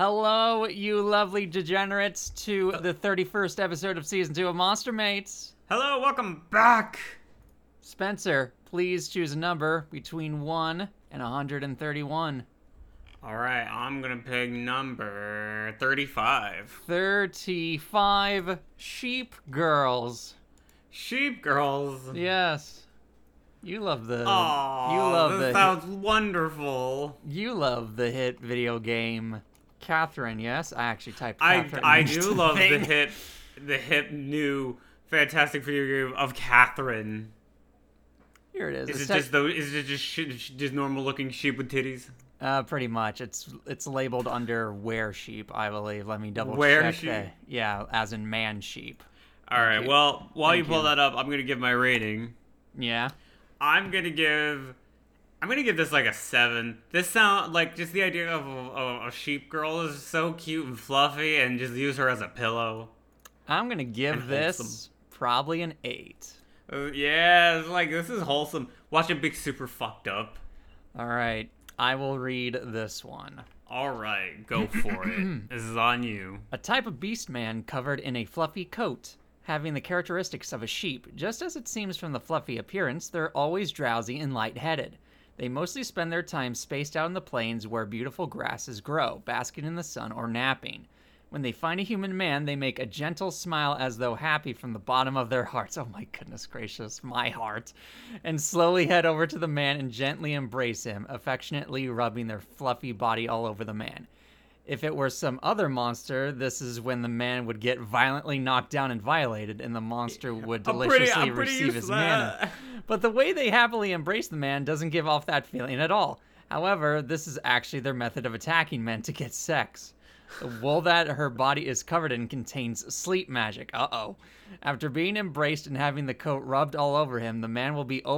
Hello, you lovely degenerates, to the 31st episode of Season 2 of Monster Mates. Hello, welcome back. Spencer, please choose a number between 1 and 131. All right, I'm gonna pick number 35. 35 Sheep Girls. Sheep Girls. Yes. You love the... Oh, this sounds wonderful. You love the hit video game Catherine, yes? I actually typed Catherine. I do love the hip new fantastic video game of Catherine. Here it is. Is it just normal looking sheep with titties? Pretty much. It's labeled under were sheep, I believe. Let me double Were check. sheep? Yeah, as in man sheep. All right. Well, while you pull that up, I'm gonna give my rating. Yeah. I'm gonna give this like a 7. This sound like just the idea of a sheep girl is so cute and fluffy, and just use her as a pillow. I'm gonna give this probably an 8. Yeah, it's like this is wholesome. Watch it be super fucked up. All right, I will read this one. All right, go for it. This is on you. A type of beast man covered in a fluffy coat, having the characteristics of a sheep. Just as it seems from the fluffy appearance, they're always drowsy and lightheaded. They mostly spend their time spaced out in the plains where beautiful grasses grow, basking in the sun or napping. When they find a human man, they make a gentle smile as though happy from the bottom of their hearts. Oh my goodness gracious, my heart. And slowly head over to the man and gently embrace him, affectionately rubbing their fluffy body all over the man. If it were some other monster, this is when the man would get violently knocked down and violated, and the monster would deliciously receive his mana. But the way they happily embrace the man doesn't give off that feeling at all. However, this is actually their method of attacking men to get sex. The wool that her body is covered in contains sleep magic. Uh-oh. After being embraced and having the coat rubbed all over him, the man will be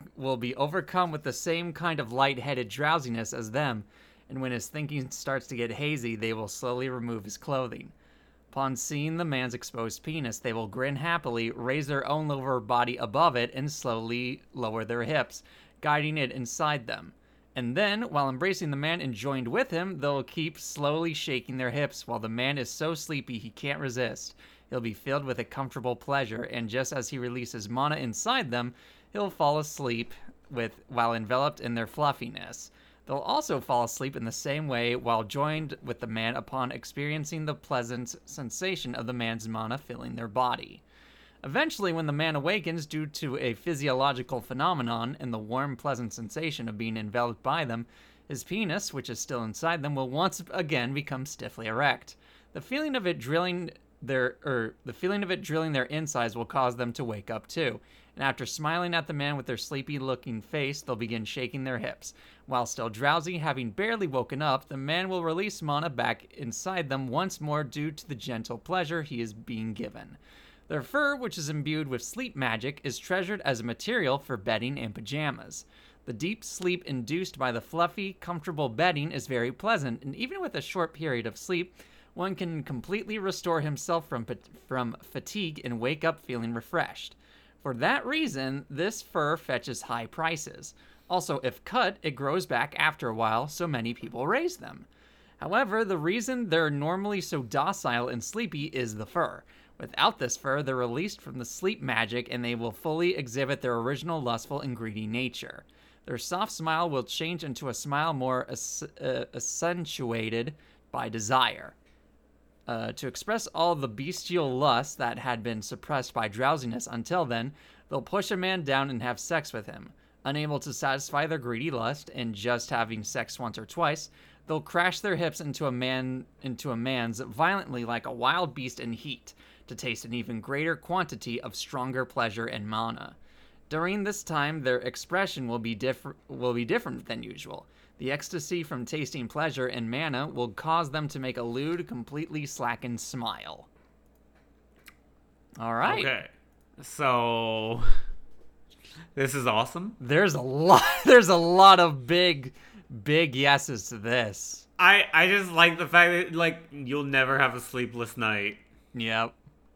overcome with the same kind of light-headed drowsiness as them. And when his thinking starts to get hazy, they will slowly remove his clothing. Upon seeing the man's exposed penis, they will grin happily, raise their own lower body above it, and slowly lower their hips, guiding it inside them. And then, while embracing the man and joined with him, they'll keep slowly shaking their hips while the man is so sleepy he can't resist. He'll be filled with a comfortable pleasure, and just as he releases mana inside them, he'll fall asleep while enveloped in their fluffiness. They'll also fall asleep in the same way while joined with the man upon experiencing the pleasant sensation of the man's mana filling their body. Eventually, when the man awakens due to a physiological phenomenon and the warm, pleasant sensation of being enveloped by them, his penis, which is still inside them, will once again become stiffly erect. The feeling of it drilling their insides will cause them to wake up too. And after smiling at the man with their sleepy-looking face, they'll begin shaking their hips. While still drowsy, having barely woken up, the man will release mana back inside them once more due to the gentle pleasure he is being given. Their fur, which is imbued with sleep magic, is treasured as a material for bedding and pajamas. The deep sleep induced by the fluffy, comfortable bedding is very pleasant, and even with a short period of sleep, one can completely restore himself from fatigue and wake up feeling refreshed. For that reason, this fur fetches high prices. Also, if cut, it grows back after a while, so many people raise them. However, the reason they're normally so docile and sleepy is the fur. Without this fur, they're released from the sleep magic and they will fully exhibit their original lustful and greedy nature. Their soft smile will change into a smile more accentuated by desire. To express all the bestial lust that had been suppressed by drowsiness until then, they'll push a man down and have sex with him. Unable to satisfy their greedy lust and just having sex once or twice, they'll crash their hips into a man's violently like a wild beast in heat, to taste an even greater quantity of stronger pleasure and mana. During this time, their expression will be different than usual. The ecstasy from tasting pleasure and mana will cause them to make a lewd, completely slackened smile. All right. Okay. So this is awesome. There's a lot of big yeses to this. I just like the fact that like you'll never have a sleepless night. Yep.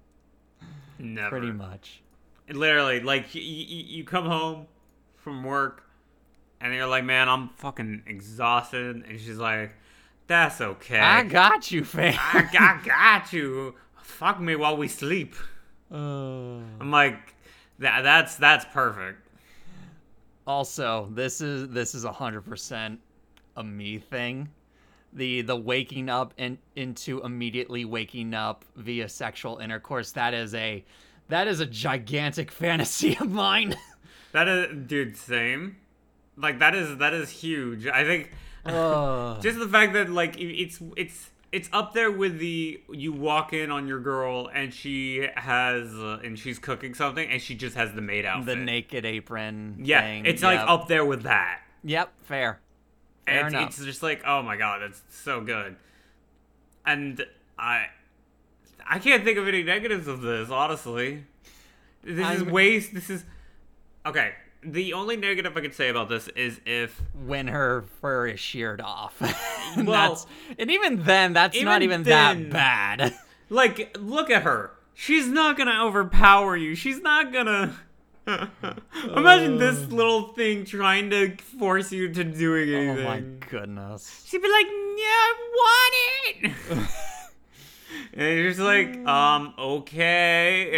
Never. Pretty much. Literally, like you come home from work and you're like, man, I'm fucking exhausted. And she's like, That's okay. I got you, fam. I got you. Fuck me while we sleep. Uh, I'm like, that's perfect. Also, this is 100% a me thing. The waking up and into immediately waking up via sexual intercourse, that is a gigantic fantasy of mine. That is, dude, same. Like that is huge. I think just the fact that like it's up there with the you walk in on your girl and she has and she's cooking something and she just has the maid outfit. The naked apron Yeah, thing. it's like Yep. up there with that. Yep, fair. Fair enough. It's just like, oh my god, that's so good. And I can't think of any negatives of this, honestly. This is okay. The only negative I could say about this is if when her fur is sheared off. Well, and even then, that's not even that bad. like, look at her. She's not gonna overpower you. She's not gonna. Imagine this little thing trying to force you to doing anything. Oh my goodness. She'd be like, "Yeah, I want it." And you're just like, okay.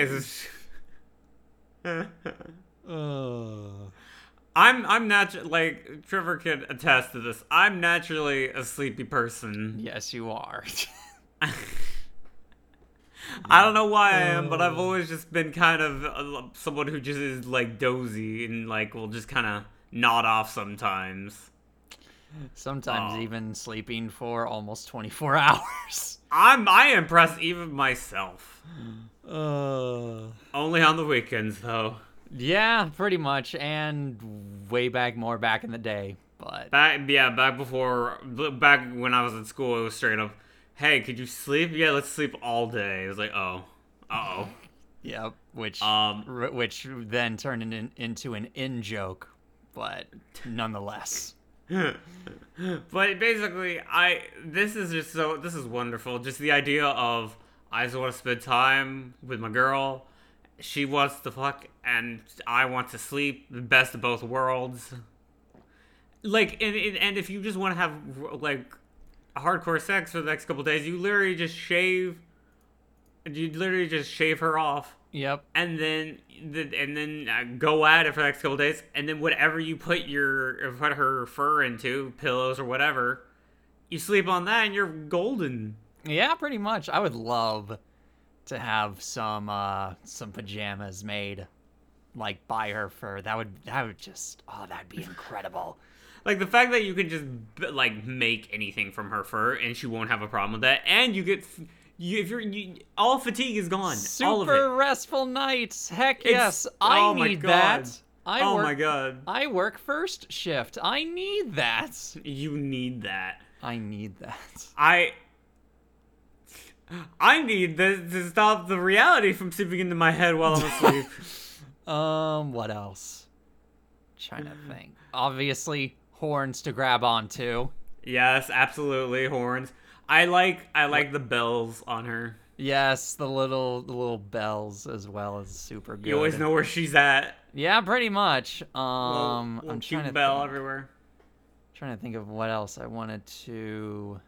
I'm natural. Like Trevor can attest to this. I'm naturally a sleepy person. Yes, you are. I don't know why I am, but I've always just been kind of someone who just is like dozy and like will just kind of nod off sometimes. Sometimes even sleeping for almost 24 hours. I impress even myself. Only on the weekends though. Yeah, pretty much, and way more back in the day. But back when I was in school, it was straight up, "Hey, could you sleep? Yeah, let's sleep all day." It was like, oh. Yep, which then turned into an in-joke, but nonetheless. But basically, this is wonderful. Just the idea of I just want to spend time with my girl. She wants to fuck, and I want to sleep. The best of both worlds. Like, and if you just want to have like hardcore sex for the next couple days, you literally just shave her off. Yep. And then go at it for the next couple days, and then whatever you put her fur into, pillows or whatever, you sleep on that, and you're golden. Yeah, pretty much. I would love to have some pajamas made, like by her fur. That would just that'd be incredible. Like the fact that you can just like make anything from her fur, and she won't have a problem with that, and you get. All fatigue is gone. Super all of it. Restful nights. Heck yes. I need that. My god. I work first shift. I need that. You need that. I need that. I need this to stop the reality from seeping into my head while I'm asleep. What else? Trying to think. Obviously, horns to grab onto. Yes, absolutely, horns. I like the bells on her. Yes, the little bells as well as super good. You always know where she's at. Yeah, pretty much. Little I'm cute trying to bell everywhere. Trying to think of what else I wanted to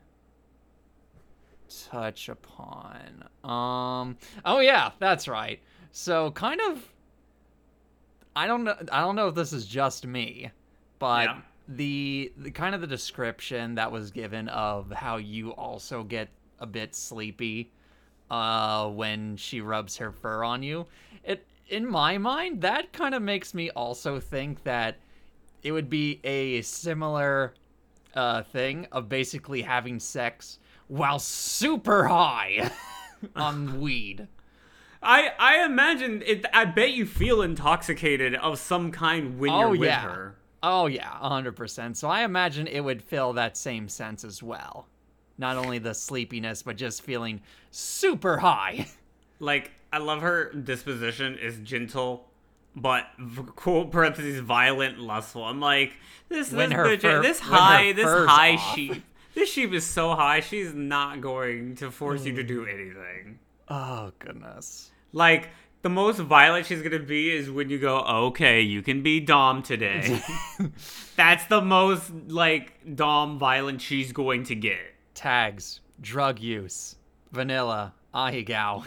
touch upon. Oh yeah, that's right. So kind of I don't know if this is just me, but Yeah. the kind of the description that was given of how you also get a bit sleepy when she rubs her fur on you, it in my mind that kind of makes me also think that it would be a similar thing of basically having sex while super high on weed. I imagine it. I bet you feel intoxicated of some kind when you're with her. Oh yeah, 100%. So I imagine it would fill that same sense as well. Not only the sleepiness, but just feeling super high. Like, I love her disposition is gentle, but quote parentheses violent, lustful. I'm like, this high sheep. This sheep is so high, she's not going to force you to do anything. Oh goodness. Like, the most violent she's gonna be is when you go, okay, you can be Dom today. That's the most, like, Dom violent she's going to get. tags, drug use, vanilla, ahegao.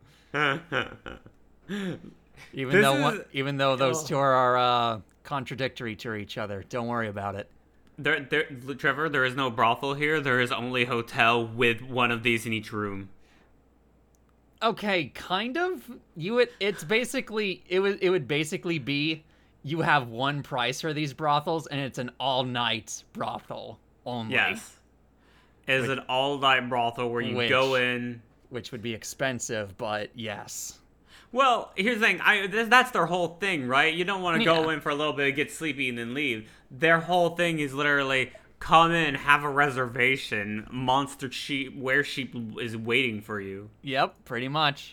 Even though those two are contradictory to each other, don't worry about it. Trevor, there is no brothel here. There is only hotel with one of these in each room. Okay, kind of. It would basically be you have one price for these brothels, and it's an all-night brothel only. Yes. Is an all-night brothel where you go in. Which would be expensive, but yes. Well, here's the thing. That's their whole thing, right? You don't want to go in for a little bit, get sleepy, and then leave. Their whole thing is literally come in, have a reservation, monster sheep, where sheep is waiting for you. Yep, pretty much.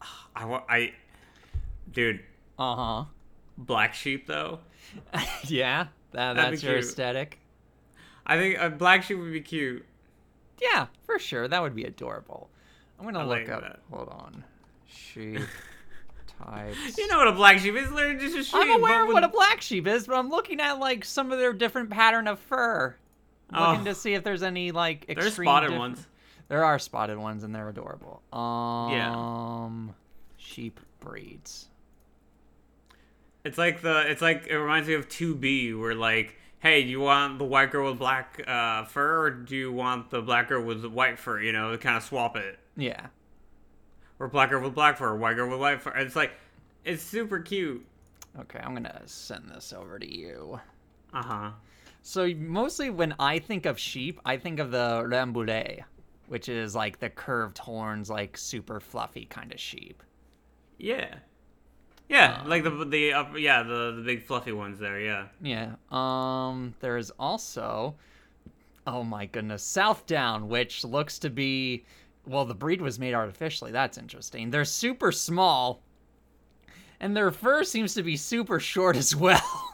Dude. Uh-huh. Black sheep, though. Yeah, that's your aesthetic. I think a black sheep would be cute. Yeah, for sure. That would be adorable. I'm gonna look up. That. Hold on. Sheep types. You know what a black sheep is? Literally just a sheep. I'm aware of what a black sheep is, but I'm looking at like some of their different pattern of fur. Looking to see if there's any like extreme. There's spotted ones. There are spotted ones, and they're adorable. Yeah. Sheep breeds. It reminds me of 2B, where like, hey, do you want the white girl with black fur, or do you want the black girl with the white fur? You know, kind of swap it. Yeah. Or black girl with black fur, white girl with white fur. It's super cute. Okay, I'm gonna send this over to you. Uh-huh. So mostly when I think of sheep, I think of the Rambouillet, which is like the curved horns, like super fluffy kind of sheep. Yeah. Yeah, like the big fluffy ones there, yeah. Yeah. There's also, oh my goodness, Southdown, which looks to be, well, the breed was made artificially. That's interesting. They're super small, and their fur seems to be super short as well.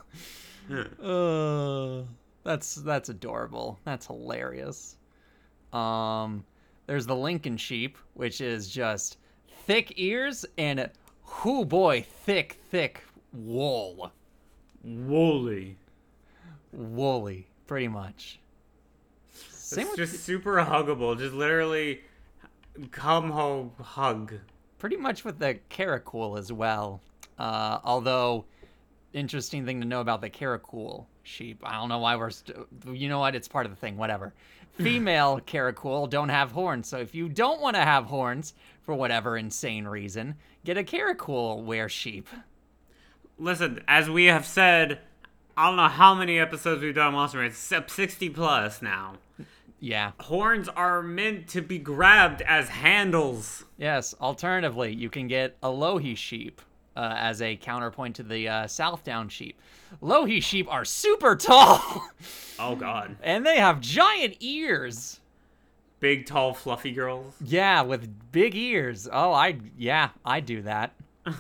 That's adorable. That's hilarious. There's the Lincoln sheep, which is just thick ears and whoo boy, thick wool. Woolly, pretty much. It's just super huggable. Just literally come home, hug. Pretty much with the Caracool as well. Although, interesting thing to know about the Caracool sheep. I don't know why you know what? It's part of the thing. Whatever. Female Caracool don't have horns. So if you don't want to have horns for whatever insane reason, get a Caracool were sheep. Listen, as we have said, I don't know how many episodes we've done on Monster Man. It's 60 plus now. Yeah. Horns are meant to be grabbed as handles. Yes. Alternatively, you can get a Lohi sheep as a counterpoint to the Southdown sheep. Lohi sheep are super tall. Oh, God. And they have giant ears. Big, tall, fluffy girls. Yeah, with big ears. Oh, I do that.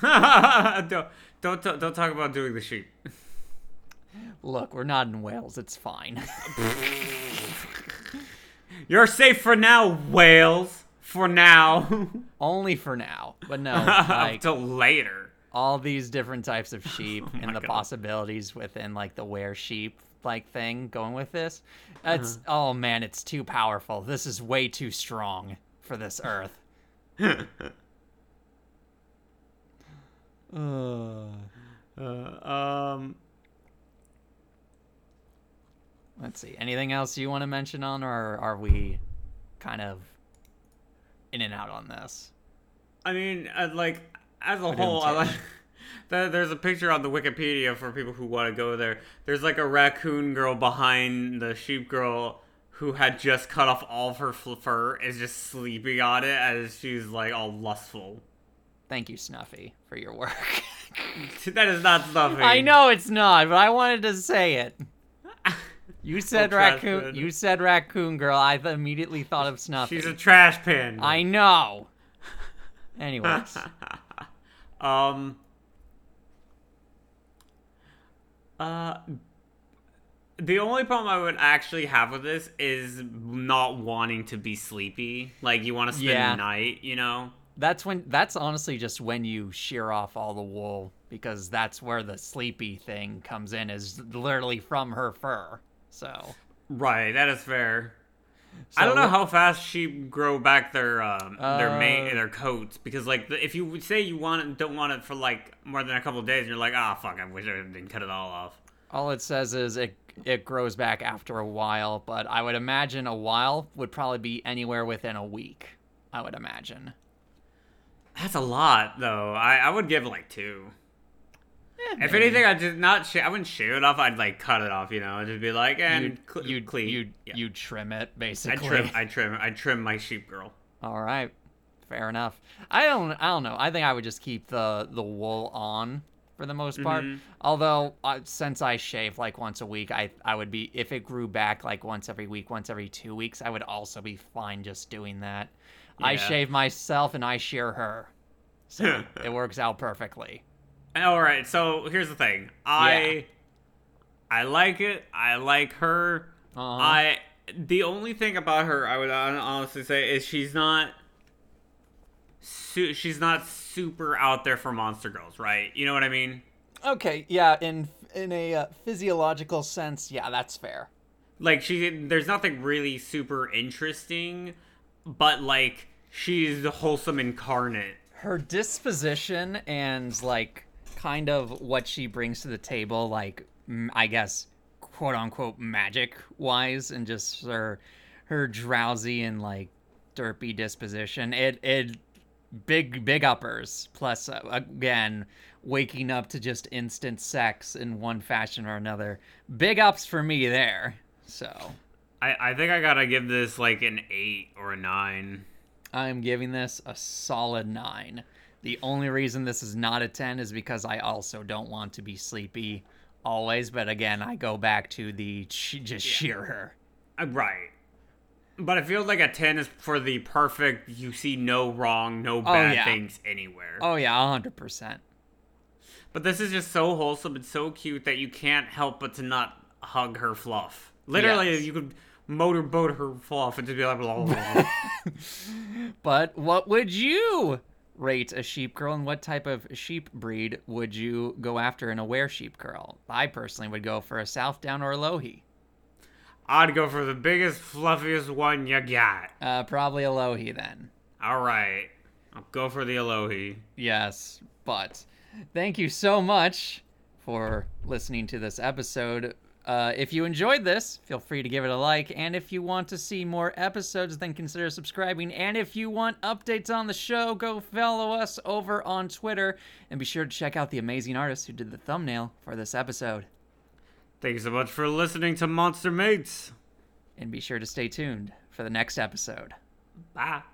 Don't talk about doing the sheep. Look, we're not in Wales. It's fine. You're safe for now, Wales. For now. Only for now. But no, until later. All these different types of sheep and the possibilities within like the were sheep like thing going with this. Oh man, it's too powerful. This is way too strong for this earth. Let's see. Anything else you want to mention on, or are we kind of in and out on this? I mean, like, as a whole, I like... There's a picture on the Wikipedia for people who want to go there. There's like a raccoon girl behind the sheep girl who had just cut off all of her fur, is just sleeping on it as she's like all lustful. Thank you, Snuffy, for your work. That is not Snuffy. I know it's not, but I wanted to say it. You said raccoon. You said raccoon girl. I immediately thought of Snuffy. She's a trash pan. I know. Anyways. The only problem I would actually have with this is not wanting to be sleepy. Like, you want to spend the night, you know? That's honestly just when you shear off all the wool, because that's where the sleepy thing comes in, is literally from her fur. So. Right, that is fair. I don't know So, how fast sheep grow back uh, their coats, because like if you would say you don't want it for like more than a couple of days, and you're like, ah, fuck, I wish I didn't cut it all off. all it says is it grows back after a while, but I would imagine a while would probably be anywhere within a week. I would imagine. That's a lot, though. I would give like 2. If Maybe. anything, I did not. I wouldn't shave it off. I'd like cut it off. I'd just be like, You and clean. you Yeah. you trim it I basically. trim. I trim. I trim my sheep girl. All right. Fair enough. I don't know. I think I would just keep the wool on for the most part. Hmm. Although since I shave like once a week, I would be, if it grew back like once every week, once every 2 weeks, I would also be fine just doing that. I Yeah. shave myself and I shear her. So it works out perfectly. All right. So here's the thing. Yeah. I like it. I like her. Uh-huh. I The only thing about her I would honestly say is she's not super out there for monster girls, right? You know what I mean? Okay, yeah, in a physiological sense, yeah, that's fair. Like there's nothing really super interesting, but like she's the wholesome incarnate. Her disposition and like kind of what she brings to the table, like I guess quote unquote magic wise, and just her drowsy and like derpy disposition, it big uppers. Plus again, waking up to just instant sex in one fashion or another, big ups for me there. So I think I gotta give this like an 8 or a 9. I'm giving this a solid 9. The only reason this is not a 10 is because I also don't want to be sleepy always. But again, I go back to the just shear her. Right. But I feel like a 10 is for the perfect, you see no wrong, no Oh, bad yeah. things anywhere. Oh, yeah, 100%. But this is just so wholesome and so cute that you can't help but to not hug her fluff. Literally, Yes. you could motorboat her fluff and just be like, blah, blah, blah. But what would you rate a sheep girl, and what type of sheep breed would you go after in a were sheep girl? I personally would go for a Southdown or a Lohi. I'd go for the biggest, fluffiest one you got. Probably a Lohi then. All right. I'll go for the Alohi. Yes, but thank you so much for listening to this episode. If you enjoyed this, feel free to give it a like. And if you want to see more episodes, then consider subscribing. And if you want updates on the show, go follow us over on Twitter. And be sure to check out the amazing artist who did the thumbnail for this episode. Thank you so much for listening to Monster Mates. And be sure to stay tuned for the next episode. Bye.